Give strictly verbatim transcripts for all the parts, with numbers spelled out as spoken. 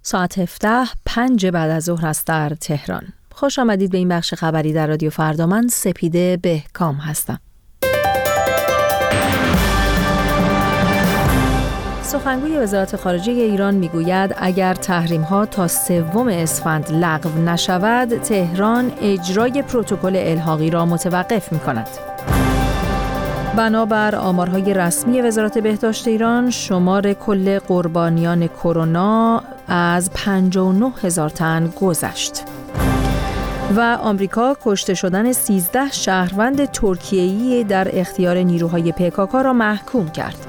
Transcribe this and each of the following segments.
ساعت هفده پنج بعد از ظهر است در تهران. خوش آمدید به این بخش خبری در رادیو فردا. من سپیده بهکام هستم. سخنگوی وزارت خارجه ایران میگوید اگر تحریم‌ها تا سوم اسفند لغو نشود، تهران اجرای پروتکل الحاقی را متوقف می‌کند. بنابر آمارهای رسمی وزارت بهداشت ایران، شمار کل قربانیان کرونا از پنجاه و نه هزار تن گذشت. و آمریکا کشته شدن سیزده شهروند ترکیه‌ای در اختیار نیروهای پیکاکا را محکوم کرد.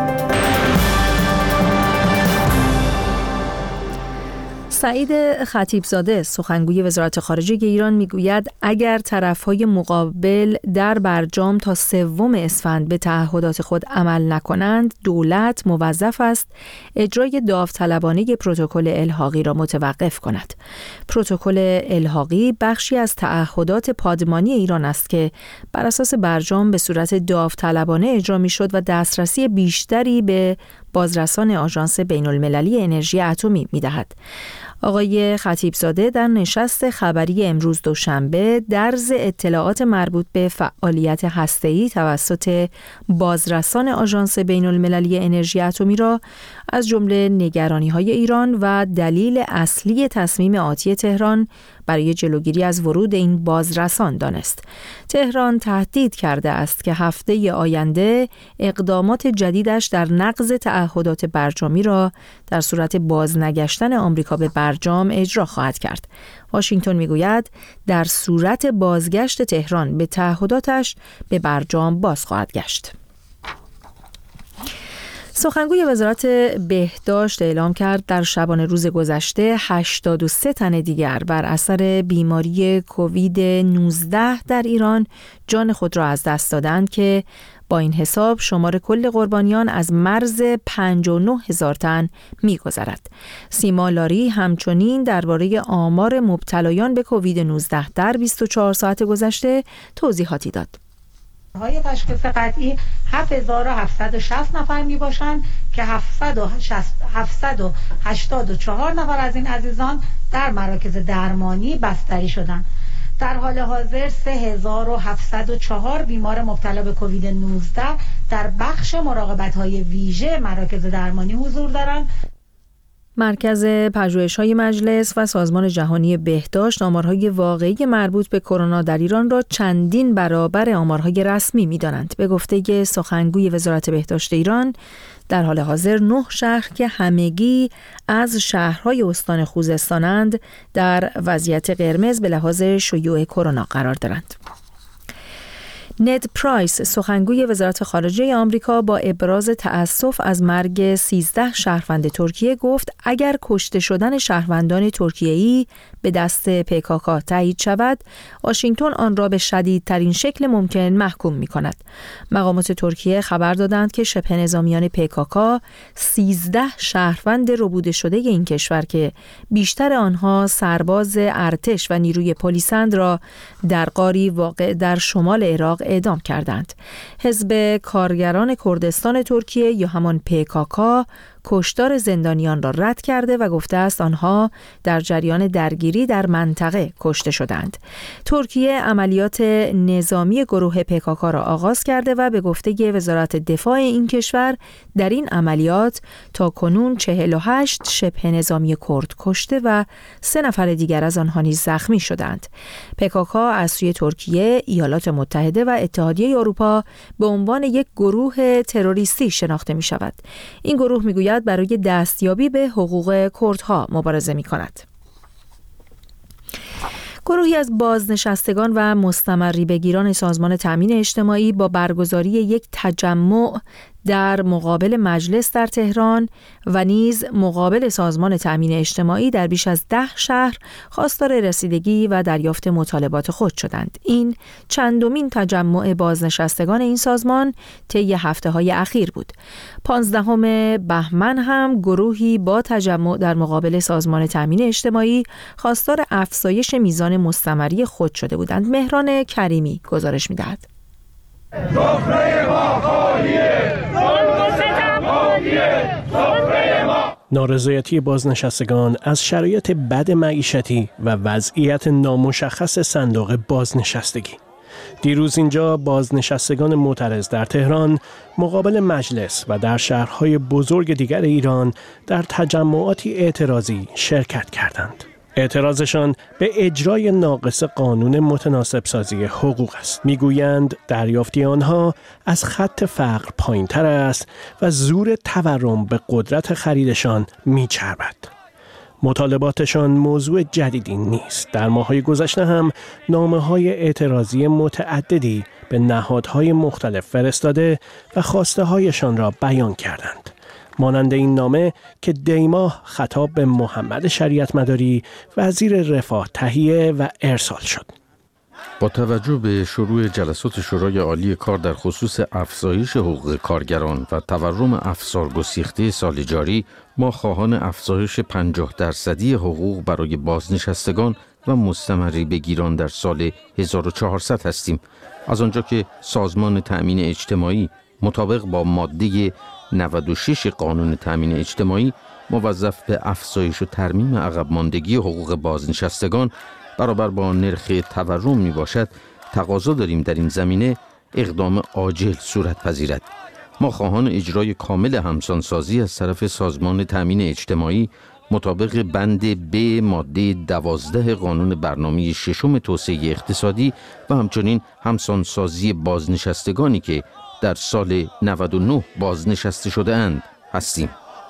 سعید خطیبزاده سخنگوی وزارت خارجه ایران میگوید اگر طرف‌های مقابل در برجام تا سوم اسفند به تعهدات خود عمل نکنند، دولت موظف است اجرای داوطلبانه پروتکل الحاقی را متوقف کند. پروتکل الحاقی بخشی از تعهدات پادمانی ایران است که بر اساس برجام به صورت داوطلبانه اجرا میشد و دسترسی بیشتری به بازرسان آژانس بین‌المللی انرژی اتمی می‌دهد. آقای خطیبزاده در نشست خبری امروز دوشنبه درز اطلاعات مربوط به فعالیت هسته‌ای توسط بازرسان آژانس بین‌المللی انرژی اتمی را از جمله نگرانی‌های ایران و دلیل اصلی تصمیم آتی تهران برای جلوگیری از ورود این بازرسان دانست. تهران تهدید کرده است که هفته آینده اقدامات جدیدش در نقض تعهدات برجامی را در صورت بازنگشتن آمریکا به برجام اجرا خواهد کرد. واشنگتن میگوید در صورت بازگشت تهران به تعهداتش به برجام باز خواهد گشت. سخنگوی وزارت بهداشت اعلام کرد در شبانه روز گذشته هشتاد و سه تن دیگر بر اثر بیماری کووید نوزده در ایران جان خود را از دست دادند که با این حساب شمار کل قربانیان از مرز پنجاه و نه هزار تن می‌گذرد. سیما لاری همچنین درباره آمار مبتلایان به کووید نوزده در بیست و چهار ساعت گذشته توضیحاتی داد. های تشخیص قطعی هفت هزار و هفتصد و شصت نفر می باشند که هفتصد و هشتاد و چهار نفر از این عزیزان در مراکز درمانی بستری شدند. در حال حاضر سه هزار و هفتصد و چهار بیمار مبتلا به کووید نوزده در بخش مراقبت‌های ویژه مراکز درمانی حضور دارند. مرکز پژوهش‌های مجلس و سازمان جهانی بهداشت آمارهای واقعی مربوط به کرونا در ایران را چندین برابر آمارهای رسمی می‌دانند. به گفته سخنگوی وزارت بهداشت ایران، در حال حاضر نه شهر که همگی از شهرهای استان خوزستانند در وضعیت قرمز به لحاظ شیوع کرونا قرار دارند. نید پرایس سخنگوی وزارت خارجه آمریکا با ابراز تأسف از مرگ سیزده شهروند ترکیه گفت اگر کشته شدن شهروندان ترکیه‌ای به دست پیکاکا تایید شود، واشنگتن آن را به شدیدترین شکل ممکن محکوم می‌کند. مقامات ترکیه خبر دادند که شبه نظامیان پیکاکا سیزده شهروند ربوده شده این کشور که بیشتر آنها سرباز ارتش و نیروی پلیسند را در غاری واقع در شمال عراق اعدام کردند. حزب کارگران کردستان ترکیه یا همان پیکاکا کشتار زندانیان را رد کرده و گفته است آنها در جریان درگیری در منطقه کشته شدند. ترکیه عملیات نظامی گروه پیکاکا را آغاز کرده و به گفته وزارت دفاع این کشور در این عملیات تا کنون چهل و هشت شبه نظامی کرد کشته و سه نفر دیگر از آنها نیز زخمی شدند. پیکاکا از سوی ترکیه، ایالات متحده و اتحادیه اروپا به عنوان یک گروه تروریستی شناخته می شود. این گروه می گوید برای دستیابی به حقوق کردها مبارزه می کند. گروهی از بازنشستگان و مستمری بگیران سازمان تامین اجتماعی با برگزاری یک تجمع در مقابل مجلس در تهران و نیز مقابل سازمان تامین اجتماعی در بیش از ده شهر خواستار رسیدگی و دریافت مطالبات خود شدند. این چندمین تجمع بازنشستگان این سازمان طی هفته‌های اخیر بود. پانزدهم بهمن هم گروهی با تجمع در مقابل سازمان تامین اجتماعی خواستار افزایش میزان مستمری خود شده بودند. مهران کریمی گزارش می‌دهد. سفره ما خالیه، ظلم و ستم خالیه، سفره ما نارضایتی بازنشستگان از شرایط بد معیشتی و وضعیت نامشخص صندوق بازنشستگی. دیروز اینجا بازنشستگان معترض در تهران مقابل مجلس و در شهرهای بزرگ دیگر ایران در تجمعاتی اعتراضی شرکت کردند. اعتراضشان به اجرای ناقص قانون متناسب سازی حقوق است. میگویند دریافتی آنها از خط فقر پایین‌تر است و زور تورم به قدرت خریدشان میچربد. مطالباتشان موضوع جدیدی نیست. در ماه‌های گذشته هم نامه‌های اعتراضی متعددی به نهادهای مختلف فرستاده و خواسته‌هایشان را بیان کردند. مانند این نامه که دیماه خطاب به محمد شریعت مداری وزیر رفاه تهیه و ارسال شد. با توجه به شروع جلسات شورای عالی کار در خصوص افزایش حقوق کارگران و تورم افزار گسیخته سال جاری، ما خواهان افزایش پنجاه درصدی حقوق برای بازنشستگان و مستمری بگیران در سال هزار و چهارصد هستیم. از آنجا که سازمان تأمین اجتماعی مطابق با ماده نود و شش قانون تأمین اجتماعی موظف به افزایش و ترمیم عقب ماندگی حقوق بازنشستگان برابر با نرخ تورم می باشد، تقاضا داریم در این زمینه اقدام عاجل صورت پذیرد. ما خواهان اجرای کامل همسانسازی از طرف سازمان تأمین اجتماعی مطابق بند ب ماده دوازده قانون برنامه ششم توسعه اقتصادی و همچنین همسانسازی بازنشستگانی که در سال نود و نه بازنشسته شده اند هستیم.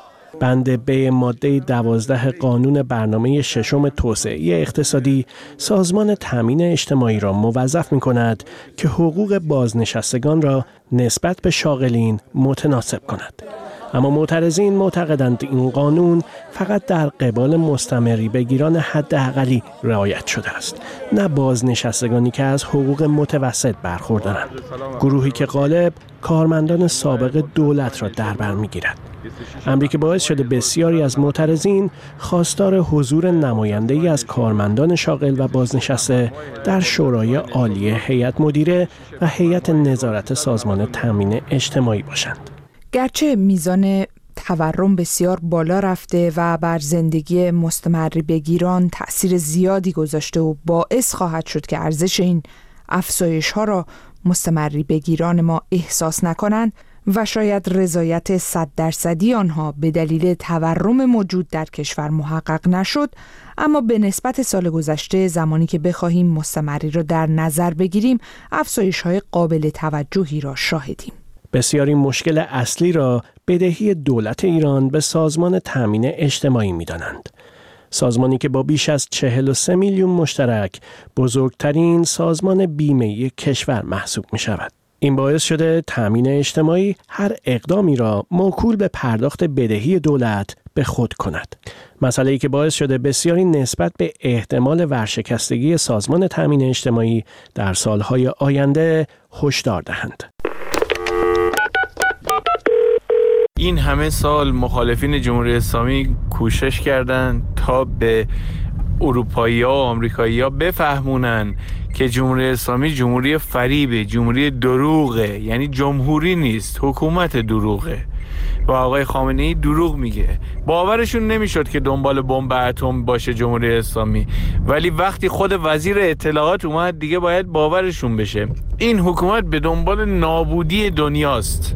بند ب ماده دوازده قانون برنامه ششم توسعه اقتصادی سازمان تأمین اجتماعی را موظف می کند که حقوق بازنشستگان را نسبت به شاغلین متناسب کند. اما معترضین معتقدند این قانون فقط در قبال مستمری بگیران حداقلی رعایت شده است، نه بازنشستگانی که از حقوق متوسط برخوردارند، گروهی که غالب کارمندان سابق دولت را در بر می‌گیرد. امری که باعث شده بسیاری از معترضین خواستار حضور نماینده‌ای از کارمندان شاغل و بازنشسته در شورای عالی هیئت مدیره و هیئت نظارت سازمان تأمین اجتماعی باشند. گرچه میزان تورم بسیار بالا رفته و بر زندگی مستمری بگیران تأثیر زیادی گذاشته و باعث خواهد شد که ارزش این افزایش ها را مستمری بگیران ما احساس نکنند و شاید رضایت صد درصدی آنها به دلیل تورم موجود در کشور محقق نشد، اما به نسبت سال گذشته زمانی که بخواهیم مستمری را در نظر بگیریم افزایش های قابل توجهی را شاهدیم. بسیاری مشکل اصلی را بدهی دولت ایران به سازمان تأمین اجتماعی می‌دانند. سازمانی که با بیش از چهل و سه میلیون مشترک بزرگترین سازمان بیمه‌ای کشور محسوب می‌شود. این باعث شده تأمین اجتماعی هر اقدامی را موکول به پرداخت بدهی دولت به خود کند. مسئله‌ای که باعث شده بسیاری نسبت به احتمال ورشکستگی سازمان تأمین اجتماعی در سالهای آینده هشدار دهند. این همه سال مخالفین جمهوری اسلامی کوشش کردند تا به اروپایی‌ها و آمریکایی‌ها بفهمونن که جمهوری اسلامی جمهوری فریبه، جمهوری دروغه، یعنی جمهوری نیست، حکومت دروغه و آقای خامنه‌ای دروغ میگه. باورشون نمیشد که دنبال بمب اتم باشه جمهوری اسلامی، ولی وقتی خود وزیر اطلاعات اومد دیگه باید باورشون بشه. این حکومت به دنبال نابودی دنیاست.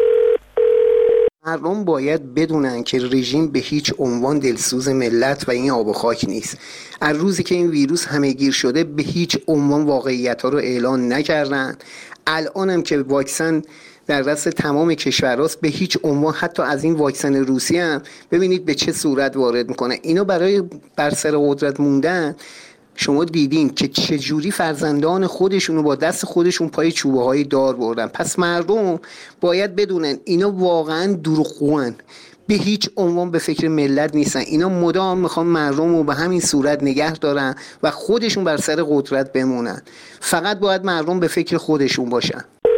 مردم باید بدونن که رژیم به هیچ عنوان دلسوز ملت و این آب و خاک نیست. از روزی که این ویروس همه‌گیر شده به هیچ عنوان واقعیت‌ها رو اعلان نکردن. الان هم که واکسن در دست تمام کشورهاست به هیچ عنوان، حتی از این واکسن روسی هم ببینید به چه صورت وارد میکنه. اینا برای بر سر قدرت موندن شما دیدین که چجوری فرزندان خودشونو با دست خودشون پای چوبه های دار بردن. پس مردم باید بدونن اینا واقعا دروغگوان، به هیچ عنوان به فکر ملت نیستن. اینا مدام میخوان مردم رو به همین صورت نگه دارن و خودشون بر سر قدرت بمونن. فقط باید مردم به فکر خودشون باشن.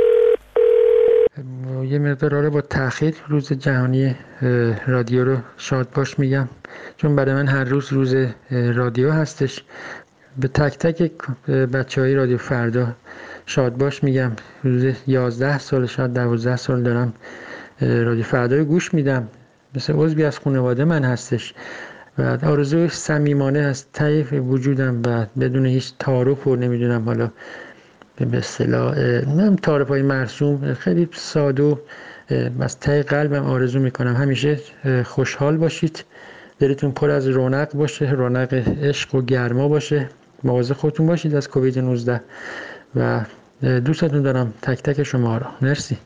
یه مقدار با تأخیر روز جهانی رادیو رو شاد باش میگم، چون برای من هر روز روز رادیو هستش. به تک تک بچه های رادیو فردا شاد باش میگم. روز یازده سال شاید دوازده سال دارم رادیو فردا رو گوش میدم. مثل عضوی از خانواده من هستش و آرزوی صمیمانه از ته وجودم و بدون هیچ تعارف و نمیدونم حالا به اصطلاح من تعارف‌های مرسوم، خیلی ساده و از ته قلبم آرزو میکنم همیشه خوشحال باشید، دلتون پر از رونق باشه، رونق عشق و گرما باشه، مواظب خودتون باشید از کووید نوزده و دوستتون دارم تک تک شما را. مرسی.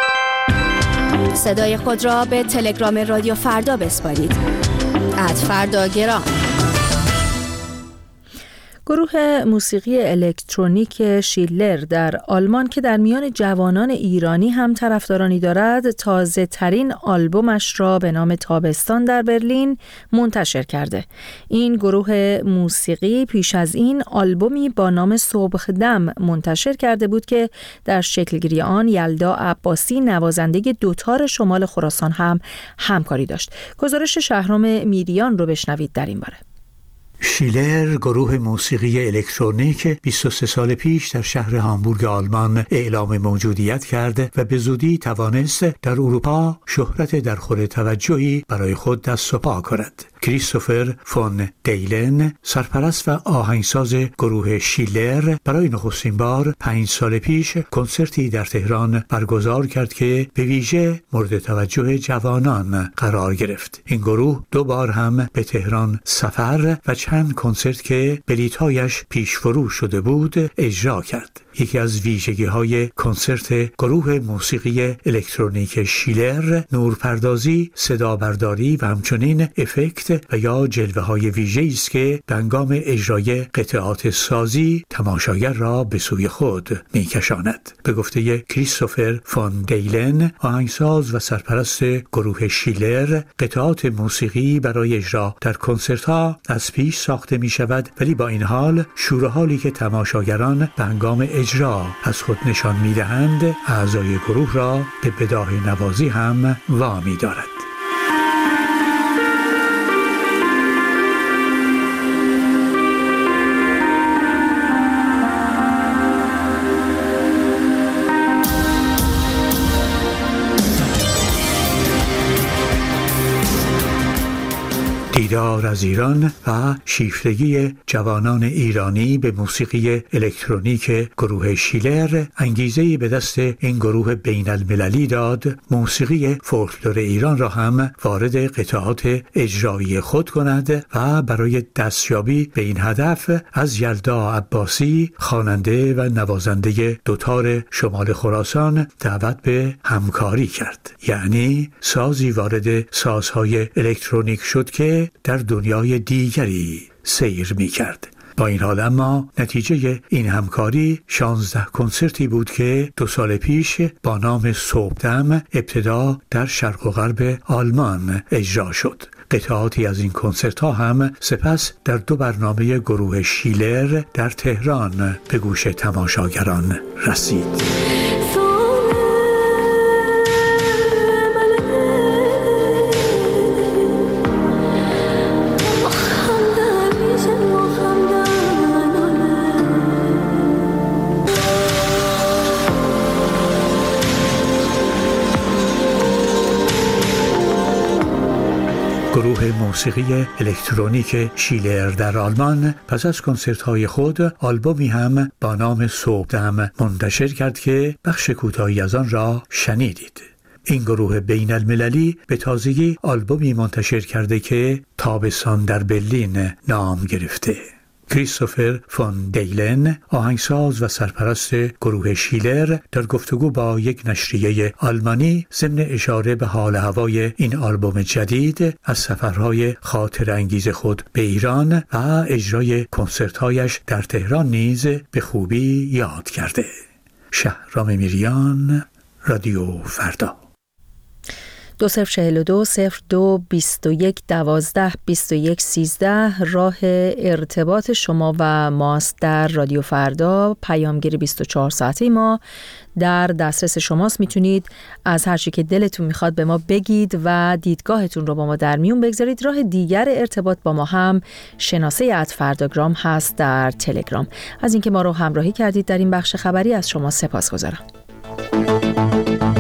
صدای خود را به تلگرام رادیو فردا بسپارید. ات فردا گرام. گروه موسیقی الکترونیک شیلر در آلمان که در میان جوانان ایرانی هم طرفدارانی دارد، تازه ترین آلبومش را به نام تابستان در برلین منتشر کرده. این گروه موسیقی پیش از این آلبومی با نام صبحدم منتشر کرده بود که در شکلگیری آن یلدا عباسی نوازنده دوتار شمال خراسان هم همکاری داشت. گزارش شهرام میریان رو بشنوید در این باره. شیلر گروه موسیقی الکترونیک بیست و سه سال پیش در شهر هامبورگ آلمان اعلام موجودیت کرد و به زودی توانست در اروپا شهرت درخور توجهی برای خود دست و پا کند. کریستوفر فون دیلن، سرپرست و آهنگساز گروه شیلر، برای نخستین بار پنج سال پیش کنسرتی در تهران برگزار کرد که به ویژه مورد توجه جوانان قرار گرفت. این گروه دو بار هم به تهران سفر و چند کنسرت که بلیط‌هایش پیش فروش شده بود اجرا کرد. یکی از ویژگی‌های کنسرت گروه موسیقی الکترونیک شیلر نورپردازی، صدابرداری و همچنین افکت و یا جلوه‌های ویژه‌ای است که به هنگام اجرای قطعات سازی تماشاگر را به سوی خود می‌کشاند. به گفته کریستوفر فون دیلن، آهنگساز و سرپرست گروه شیلر، قطعات موسیقی برای اجرا در کنسرت‌ها از پیش ساخته می‌شود، ولی با این حال شور و حالی که تماشاگران به هنگام اجرا از خود نشان می‌دهند اعضای گروه را به بداهه نوازی هم وامی دارد. دیدار از ایران و شیفتگی جوانان ایرانی به موسیقی الکترونیک گروه شیلر انگیزه‌ای به دست این گروه بین المللی داد موسیقی فولکلور ایران را هم وارد قطعات اجرایی خود کند و برای دستیابی به این هدف از یلدا عباسی، خواننده و نوازنده دوتار شمال خراسان، دعوت به همکاری کرد. یعنی سازی وارد سازهای الکترونیک شد که در دنیای دیگری سیر می کرد. با این حال اما نتیجه این همکاری شانزده کنسرتی بود که دو سال پیش با نام صبحدم ابتدا در شرق و غرب آلمان اجرا شد. قطعاتی از این کنسرت ها هم سپس در دو برنامه گروه شیلر در تهران به گوش تماشاگران رسید. گروه موسیقی الکترونیک شیلر در آلمان پس از کنسرت‌های خود آلبومی هم با نام صبحدم منتشر کرد که بخش کوتاهی از آن را شنیدید. این گروه بین المللی به تازگی آلبومی منتشر کرده که تابستان در برلین نام گرفته. کریستوفر فون دیلن، آهنگساز و سرپرست گروه شیلر، در گفتگو با یک نشریه آلمانی ضمن اشاره به حال هوای این آلبوم جدید از سفرهای خاطر انگیز خود به ایران و اجرای کنسرت‌هایش در تهران نیز به خوبی یاد کرده. شهرام میریان، رادیو فردا. دو صفر چهل و دو صفر دو بیست و یک دوازده بیست و یک سیزده راه ارتباط شما و ماست در رادیو فردا. پیامگیر بیست و چهار ساعته ما در دسترس شماست. میتونید از هر چی که دلتون میخواد به ما بگید و دیدگاهتون رو با ما در میون بگذارید. راه دیگر ارتباط با ما هم شناسه ات فرداگرام هست در تلگرام. از اینکه ما رو همراهی کردید در این بخش خبری از شما سپاسگزارم.